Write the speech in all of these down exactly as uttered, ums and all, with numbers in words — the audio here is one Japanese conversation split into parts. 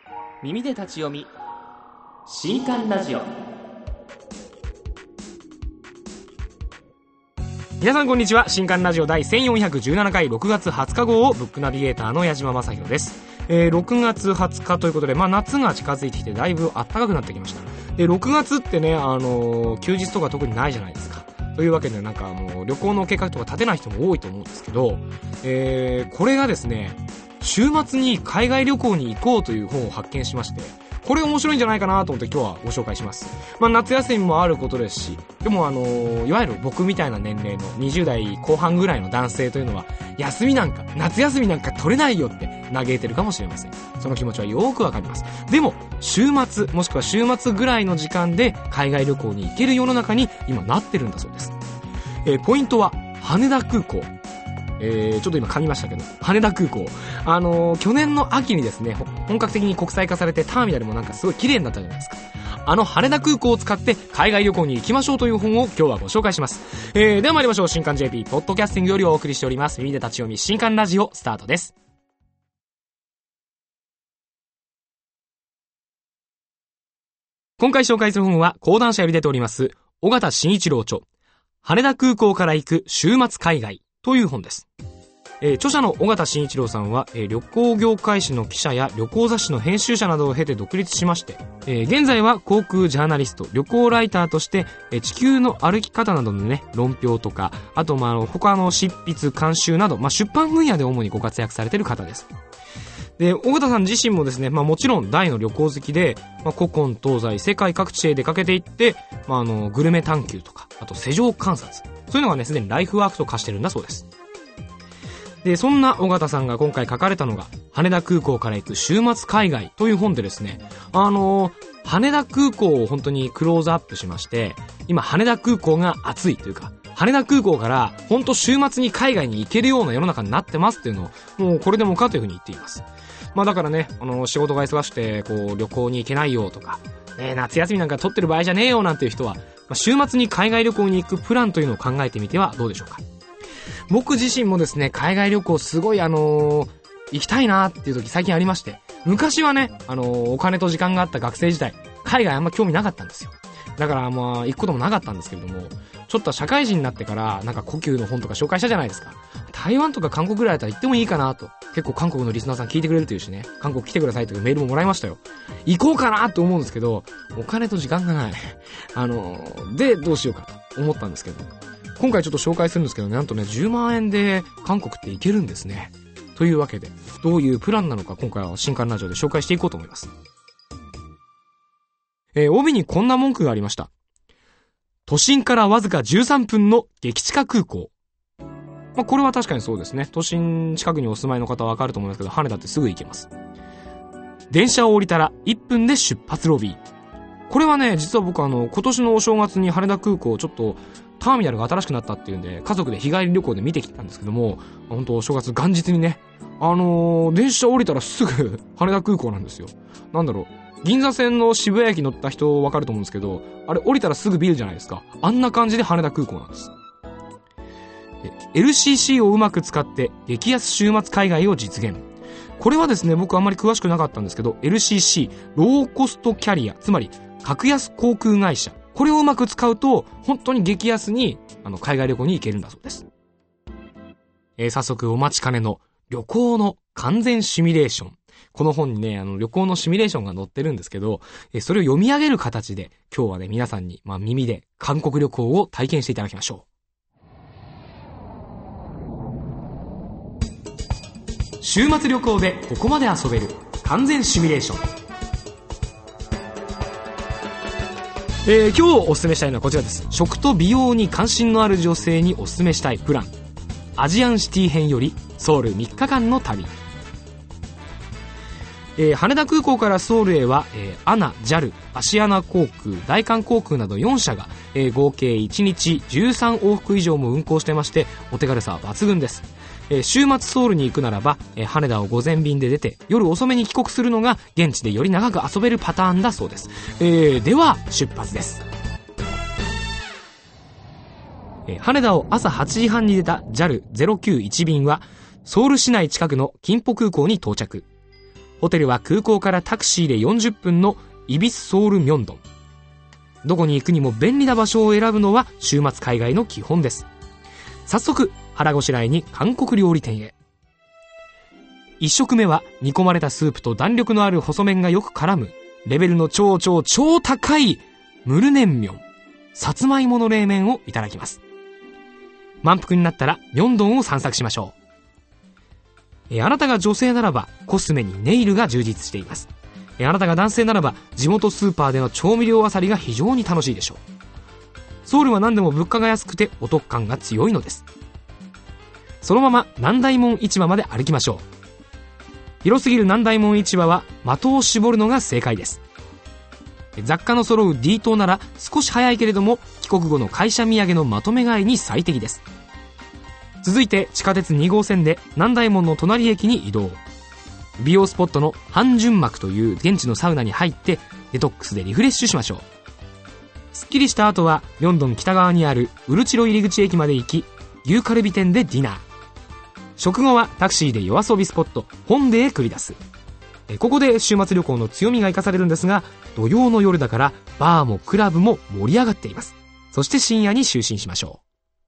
耳で立ち読み新刊ラジオ。 皆さんこんにちは。新刊ラジオ第せんよんひゃくじゅうななかいろくがつはつか号をブックナビゲーターの矢島正宏です。えー、ろくがつはつかということで、まあ、夏が近づいてきてだいぶ暖かくなってきました。でろくがつってね、あのー、休日とか特にないじゃないですか。というわけでなんかもう旅行の計画とか立てない人も多いと思うんですけど、えー、これがですね、週末に海外旅行に行こうという本を発見しまして、これ面白いんじゃないかなと思って今日はご紹介します。まあ、夏休みもあることですし、でもあのー、いわゆる僕みたいな年齢のにじゅう代後半ぐらいの男性というのは、休みなんか夏休みなんか取れないよって嘆いてるかもしれません。その気持ちはよーくわかります。でも週末もしくは週末ぐらいの時間で海外旅行に行ける世の中に今なってるんだそうです。えー、ポイントは羽田空港。えー、ちょっと今噛みましたけど、羽田空港、あのー、去年の秋にですね、本格的に国際化されてターミナルもなんかすごい綺麗になったじゃないですか。あの羽田空港を使って海外旅行に行きましょうという本を今日はご紹介します。えー、では参りましょう。新刊 ジェーピー ポッドキャスティングよりお送りしております耳で立ち読み新刊ラジオスタートです。今回紹介する本は講談社より出ております尾形慎一郎著、羽田空港から行く週末海外という本です。えー、著者の尾形慎一郎さんは、えー、旅行業界誌の記者や旅行雑誌の編集者などを経て独立しまして、えー、現在は航空ジャーナリスト、旅行ライターとして、えー、地球の歩き方などのね、論評とか、あと、まあ、他の執筆、監修など、まあ、出版分野で主にご活躍されている方です。で、尾形さん自身もですね、まあもちろん大の旅行好きで、まあ、古今東西世界各地へ出かけていって、まああの、グルメ探求とか、あと世情観察、そういうのがね、すでにライフワークと化してるんだそうです。で、そんな尾形さんが今回書かれたのが、羽田空港から行く週末海外という本でですね、あのー、羽田空港を本当にクローズアップしまして、今羽田空港が熱いというか、羽田空港から本当週末に海外に行けるような世の中になってますっていうのを、もうこれでもかというふうに言っています。まあだからね、あのー、仕事が忙しくて、こう、旅行に行けないよとか、ね、夏休みなんか取ってる場合じゃねえよなんていう人は、まあ、週末に海外旅行に行くプランというのを考えてみてはどうでしょうか。僕自身もですね、海外旅行すごいあのー、行きたいなっていう時最近ありまして、昔はね、あのー、お金と時間があった学生時代、海外あんま興味なかったんですよ。だからまあ行くこともなかったんですけれども、ちょっと社会人になってからなんか故宮の本とか紹介したじゃないですか。台湾とか韓国ぐらいだったら行ってもいいかなと。結構韓国のリスナーさん聞いてくれるというしね、韓国来てくださいというメールももらいましたよ。行こうかなと思うんですけど、お金と時間がない。あのー、でどうしようかと思ったんですけど、今回ちょっと紹介するんですけどね、なんとね、じゅうまんえんで韓国って行けるんですね。というわけで、どういうプランなのか今回は新刊ラジオで紹介していこうと思います。えー、帯にこんな文句がありました。都心からわずかじゅうさんぷんの激近空港。まあ、これは確かにそうですね。都心近くにお住まいの方はわかると思いますけど、羽田ってすぐ行けます。電車を降りたらいっぷんで出発ロビー。これはね、実は僕あの、今年のお正月に羽田空港ちょっと、ターミナルが新しくなったっていうんで、家族で日帰り旅行で見てきたんですけども、本当お正月元日にね、あのー、電車降りたらすぐ羽田空港なんですよ。なんだろう、銀座線の渋谷駅乗った人わかると思うんですけど、あれ降りたらすぐビルじゃないですか。あんな感じで羽田空港なんです。エルシーシー をうまく使って激安週末海外を実現。これはですね、僕あんまり詳しくなかったんですけど、 エルシーシー ローコストキャリア、つまり格安航空会社、これをうまく使うと本当に激安にあの海外旅行に行けるんだそうです。えー、早速お待ちかねの旅行の完全シミュレーション。この本にね、あの旅行のシミュレーションが載ってるんですけど、えー、それを読み上げる形で今日はね、皆さんに、まあ、耳で韓国旅行を体験していただきましょう。週末旅行でここまで遊べる完全シミュレーション。えー、今日おすすめしたいのはこちらです。食と美容に関心のある女性におすすめしたいプラン、アジアンシティ編よりソウルみっかかんの旅。えー、羽田空港からソウルへは、えー、アナ、ジャル、アシアナ航空、大韓航空などよんしゃが、えー、合計いちにちじゅうさんおうふく以上も運航してまして、お手軽さは抜群です。えー、週末ソウルに行くならば、えー、羽田を午前便で出て夜遅めに帰国するのが現地でより長く遊べるパターンだそうです。えー、では出発です。えー、羽田を朝はちじはんに出た ジャルゼロきゅういち 便はソウル市内近くのキンポ空港に到着。 ホテルは空港からタクシーでよんじゅっぷんのイビスソウルミョンドン。どこに行くにも便利な場所を選ぶのは週末海外の基本です。早速腹ごしらえに韓国料理店へ。一食目は煮込まれたスープと弾力のある細麺がよく絡むレベルの超超超高いムルネンミョン、さつまいもの冷麺をいただきます。満腹になったらミョンドンを散策しましょう。えあなたが女性ならばコスメにネイルが充実しています。えあなたが男性ならば地元スーパーでの調味料あさりが非常に楽しいでしょう。ソウルは何でも物価が安くてお得感が強いのです。そのまま南大門市場まで歩きましょう。広すぎる南大門市場は的を絞るのが正解です。雑貨の揃う D 棟なら少し早いけれども帰国後の会社土産のまとめ買いに最適です。続いて地下鉄に号線で南大門の隣駅に移動。美容スポットのハンジュンマクという現地のサウナに入ってデトックスでリフレッシュしましょう。すっきりした後はミョンドン北側にあるウルチロ入り口駅まで行き、牛カルビ店でディナー。食後はタクシーで夜遊びスポットホンデへ繰り出す。えここで週末旅行の強みが生かされるんですが、土曜の夜だからバーもクラブも盛り上がっています。そして深夜に就寝しましょう。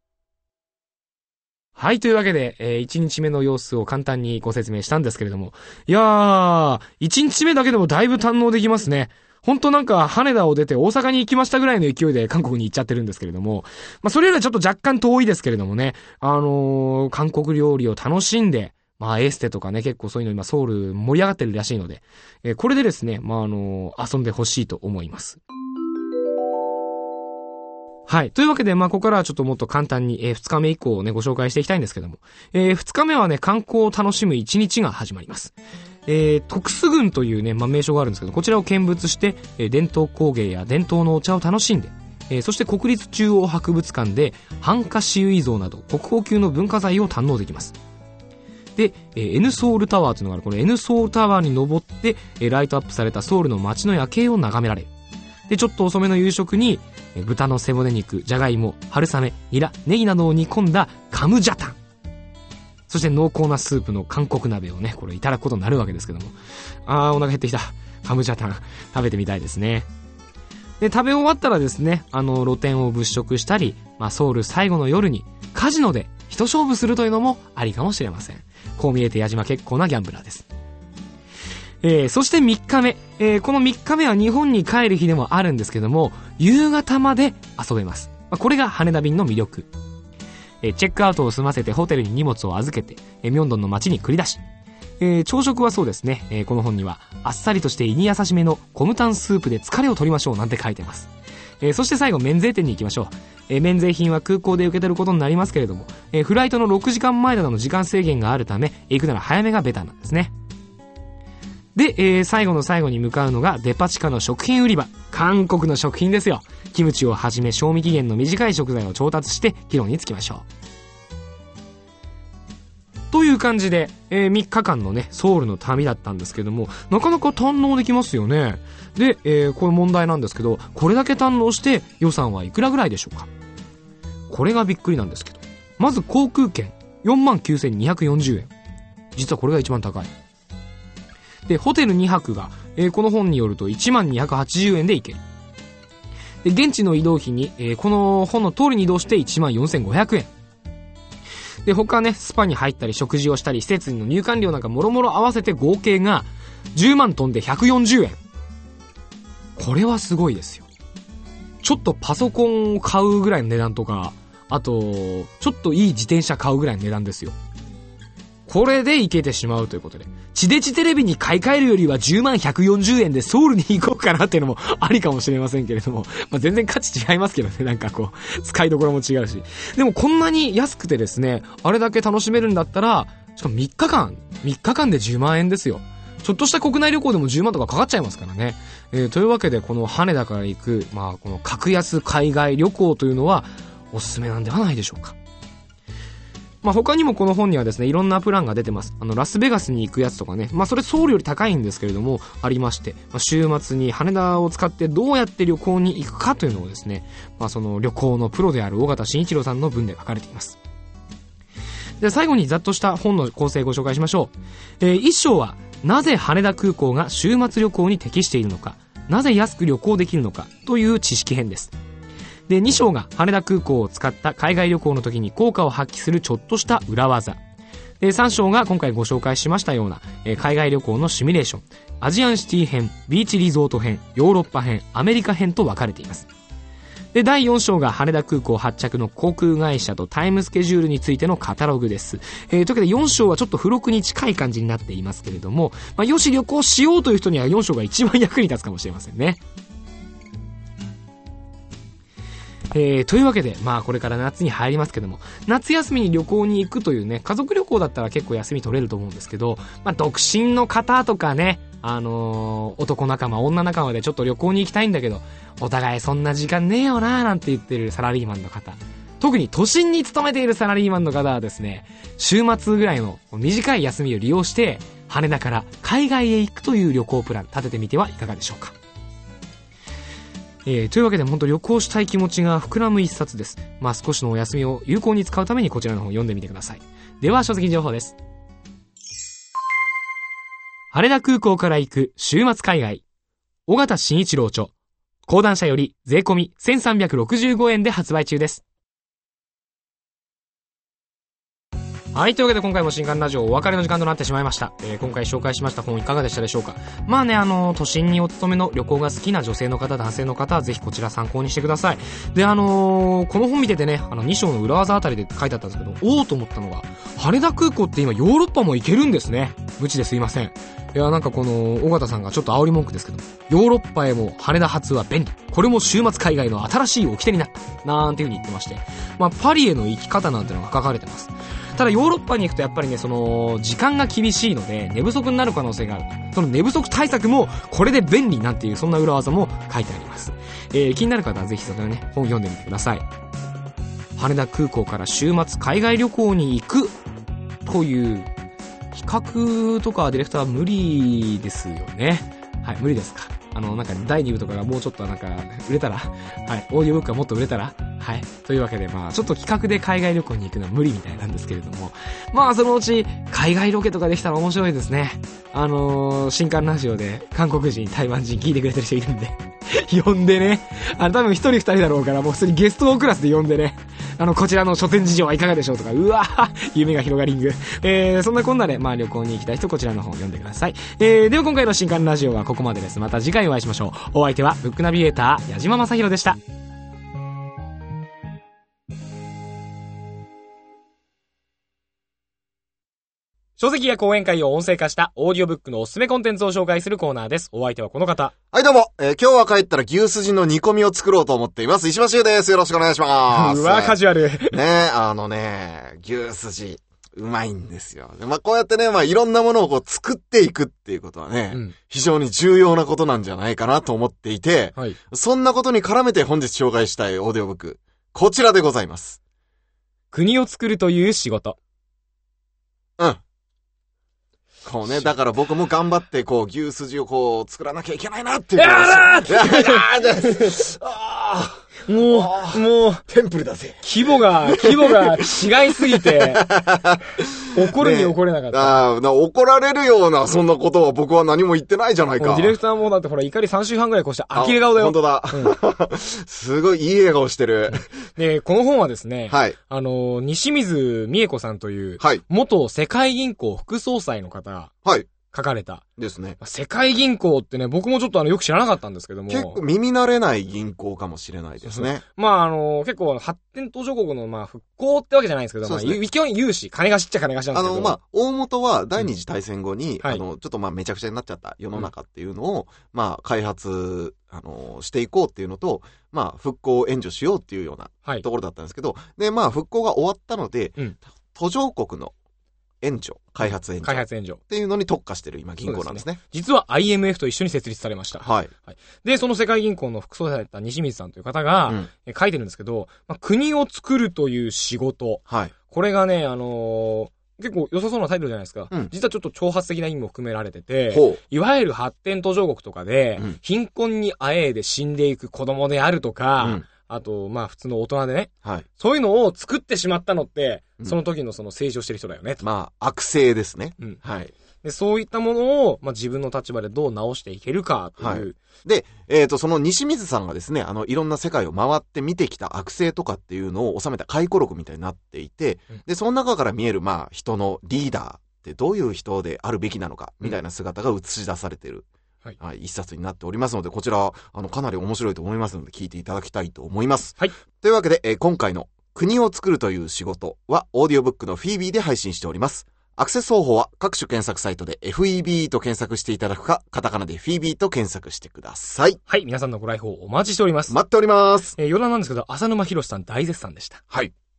はい、というわけで、えー、いちにちめの様子を簡単にご説明したんですけれども、いやー、いちにちめだけでもだいぶ堪能できますね。ほんとなんか羽田を出て大阪に行きましたぐらいの勢いで韓国に行っちゃってるんですけれども、まあそれよりはちょっと若干遠いですけれどもね、あのー、韓国料理を楽しんで、まあエステとかね、結構そういうの今ソウル盛り上がってるらしいので、えー、これでですね、まああのー、遊んでほしいと思います。はい。というわけで、まあ、ここからはちょっともっと簡単に、えー、ふつかめ以降をね、ご紹介していきたいんですけども、えー、ふつかめはね、観光を楽しむいちにちが始まります。えー、徳須郡というね、まあ、名所があるんですけど、こちらを見物して、えー、伝統工芸や伝統のお茶を楽しんで、えー、そして国立中央博物館で、ハンカシウイ像など、国宝級の文化財を堪能できます。で、えー、N ソウルタワーというのがある、この N ソウルタワーに登って、えー、ライトアップされたソウルの街の夜景を眺められる。で、ちょっと遅めの夕食に、豚の背骨肉、じゃがいも、春雨、ニラ、ネギなどを煮込んだカムジャタン。そして濃厚なスープの韓国鍋をね、これいただくことになるわけですけども。あー、お腹減ってきた。カムジャタン、食べてみたいですね。で、食べ終わったらですね、あの、露店を物色したり、まあ、ソウル最後の夜にカジノで一勝負するというのもありかもしれません。こう見えて矢島結構なギャンブラーです。えー、そしてみっかめ、えー、このみっかめは日本に帰る日でもあるんですけども、夕方まで遊べます。まあ、これが羽田便の魅力。えー、チェックアウトを済ませてホテルに荷物を預けて、えー、ミョンドンの街に繰り出し、えー、朝食はそうですね、えー、この本にはあっさりとして胃に優しめのコムタンスープで疲れを取りましょうなんて書いてます。えー、そして最後免税店に行きましょう。えー、免税品は空港で受け取ることになりますけれども、えー、フライトのろくじかんまえなどの時間制限があるため、行くなら早めがベターなんですね。で、えー、最後の最後に向かうのがデパ地下の食品売り場。韓国の食品ですよ。キムチをはじめ賞味期限の短い食材を調達して議論につきましょう。という感じで、えー、みっかかんのね、ソウルの旅だったんですけども、なかなか堪能できますよね。で、えー、これ問題なんですけど、これだけ堪能して予算はいくらぐらいでしょうか。これがびっくりなんですけど、まず航空券 よんまんきゅうせんにひゃくよんじゅうえん。実はこれが一番高い。で、ホテルにはくが、えー、この本によるといちまんにひゃくはちじゅうえんで行ける。で、現地の移動費に、えー、この本の通りに移動していちまんよんせんごひゃくえん。で、他ね、スパに入ったり食事をしたり、施設の入館料なんかもろもろ合わせて合計がじゅうまん飛んでひゃくよんじゅうえん。これはすごいですよ。ちょっとパソコンを買うぐらいの値段とか、あと、ちょっといい自転車買うぐらいの値段ですよ。これで行けてしまうということで、地デジテレビに買い替えるよりはじゅうまんひゃくよんじゅうえんでソウルに行こうかなっていうのもありかもしれませんけれども、まあ、全然価値違いますけどね、なんかこう使いどころも違うし、でもこんなに安くてですね、あれだけ楽しめるんだったら、しかもみっかかんみっかかんでじゅうまんえんですよ。ちょっとした国内旅行でもじゅうまんとかかかっちゃいますからね。えー、というわけでこの羽田から行く、まあこの格安海外旅行というのはおすすめなんではないでしょうか。まあ、他にもこの本にはですね、いろんなプランが出てます。あの、ラスベガスに行くやつとかね。まあ、それソウルより高いんですけれども、ありまして、まあ、週末に羽田を使ってどうやって旅行に行くかというのをですね、まあ、その旅行のプロである尾形慎一郎さんの文で書かれています。で、最後にざっとした本の構成をご紹介しましょう。えー、一章は、 なぜ羽田空港が週末旅行に適しているのか、なぜ安く旅行できるのかという知識編です。で、に章が羽田空港を使った海外旅行の時に効果を発揮するちょっとした裏技。で、さん章が今回ご紹介しましたような、えー、海外旅行のシミュレーション、アジアンシティ編、ビーチリゾート編、ヨーロッパ編、アメリカ編と分かれています。で、だいよん章が羽田空港発着の航空会社とタイムスケジュールについてのカタログです。えー、というわけでよん章はちょっと付録に近い感じになっていますけれども、まあ、よし旅行しようという人にはよん章が一番役に立つかもしれませんね。えー、というわけで、まあこれから夏に入りますけども、夏休みに旅行に行くというね、家族旅行だったら結構休み取れると思うんですけど、まあ独身の方とかね、あのー、男仲間、女仲間でちょっと旅行に行きたいんだけど、お互いそんな時間ねえよなーなんて言ってるサラリーマンの方、特に都心に勤めているサラリーマンの方はですね、週末ぐらいの短い休みを利用して、羽田から海外へ行くという旅行プラン立ててみてはいかがでしょうか。えー、というわけで本当旅行したい気持ちが膨らむ一冊です。まあ少しのお休みを有効に使うためにこちらの本を読んでみてください。では書籍情報です。羽田空港から行く週末海外、尾形慎一郎著、講談社より税込みせんさんびゃくろくじゅうごえんで発売中です。はい、というわけで今回も新刊ラジオお別れの時間となってしまいました。えー、今回紹介しました本いかがでしたでしょうか。まあね、あのー、都心にお勤めの旅行が好きな女性の方、男性の方はぜひこちら参考にしてください。で、あのー、この本見ててね、あのに章の裏技あたりで書いてあったんですけど、おーと思ったのが、羽田空港って今ヨーロッパも行けるんですね。無知ですいません。いや、なんかこの、尾形さんがちょっと煽り文句ですけど、ヨーロッパへも羽田発は便利。これも週末海外の新しい掟になった。なんていう風に言ってまして。まあ、パリへの行き方なんてのが書かれてます。ただヨーロッパに行くとやっぱりね、その、時間が厳しいので、寝不足になる可能性がある。その寝不足対策も、これで便利なんていう、そんな裏技も書いてあります。えー、気になる方はぜひそれをね、本読んでみてください。羽田空港から週末海外旅行に行く、という、比較とかディレクターは無理ですよね。はい、無理ですか。あの、なんかだいに部とかがもうちょっとなんか売れたら、はい、オーディオブックがもっと売れたら、はい。というわけで、まあ、ちょっと企画で海外旅行に行くのは無理みたいなんですけれども、まあ、そのうち海外ロケとかできたら面白いですね。あのー、新刊ラジオで韓国人、台湾人聞いてくれてる人いるんで、呼んでね、あの、多分一人二人だろうから、もう普通にゲストクラスで呼んでね、あの、こちらの書店事情はいかがでしょうとか、うわぁ、夢が広がりんぐ。えー、そんなこんなで、まあ旅行に行きたい人、こちらの本を読んでください。えー、では今回の新刊ラジオはここまでです。また次回お会いしましょう。お相手は、ブックナビゲーター、矢島正宏でした。書籍や講演会を音声化したオーディオブックのおすすめコンテンツを紹介するコーナーです。お相手はこの方。 はい、どうも。えー、今日は帰ったら牛すじの煮込みを作ろうと思っています。石橋優です。よろしくお願いします。 うわ、カジュアル。 ねあのね、牛すじ、うまいんですよ。まあ、こうやってね、まあ、いろんなものをこう作っていくっていうことはね、うん、非常に重要なことなんじゃないかなと思っていて、はい、そんなことに絡めて本日紹介したいオーディオブック、こちらでございます。 国を作るという仕事。 うん。こうね、だから僕も頑張って、こう、牛すじをこう、作らなきゃいけないなっていう。やらーあーもう、もう、 テンプルだぜ。 規模が、規模が違いすぎて、怒るに怒れなかった。ね、 ああ、怒られるような、そんなことは僕は何も言ってないじゃないか。 ディレクターもだってほら、怒りさんしゅうかんぐらいこうして呆れ顔だよ。 本当だ。うん、すごいいい笑顔してる。 で、この本はですね、 はい。 あの、西水美恵子さんという、はい。元世界銀行副総裁の方。はい。書かれた。 ですね。 世界銀行ってね、僕もちょっとあの、よく知らなかったんですけども。 結構耳慣れない銀行かもしれないですね。 まああの、結構発展途上国のまあ復興ってわけじゃないんですけど、まあ、基本融資、金貸しっちゃ金貸しなんですけど。 あの、まあ、大元は第二次大戦後に、うん、あの、はい、ちょっとまあめちゃくちゃになっちゃった世の中っていうのを、うん、まあ、開発、あの、していこうっていうのと、まあ、復興を援助しようっていうようなところだったんですけど、はい、で、まあ、復興が終わったので、うん、途上国の援助、開発援助。 開発援助。 っていうのに特化してる今銀行なんですね。 ですね。実は アイエムエフ と一緒に設立されました。 はい。はい、 で、その世界銀行の副総裁だった西水さんという方が、うん、え書いてるんですけど、まあ、国を作るという仕事。はい。これがね、あのー、結構良さそうなタイトルじゃないですか。うん、実はちょっと挑発的な意味も含められてて、ほういわゆる発展途上国とかで、うん、貧困にあえいで死んでいく子供であるとか、うんあと、まあ普通の大人でね。はい。そういうのを作ってしまったのって、うん、その時のその政治をしてる人だよね。 まあ、悪性ですね。 うん。 はい。 で、そういったものを、まあ、自分の立場でどう直していけるかという。はい、 で、えっ、ー、と、その西水さんがですね、あの、いろんな世界を回って見てきた悪性とかっていうのを収めた回顧録みたいになっていて、うん、で、その中から見える、まあ、人のリーダーってどういう人であるべきなのか、みたいな姿が映し出されている。はいはい、一冊になっておりますので、こちら、あの、かなり面白いと思いますので、聞いていただきたいと思います。はい。というわけで、えー、今回の国を作るという仕事は、オーディオブックのフィービーで配信しております。アクセス方法は各種検索サイトで エフイービー と検索していただくか、カタカナでフィービーと検索してください。 はい、皆さんのご来訪お待ちしております。 待っております。 えー、余談なんですけど、浅沼博さん大絶賛でした。 はい。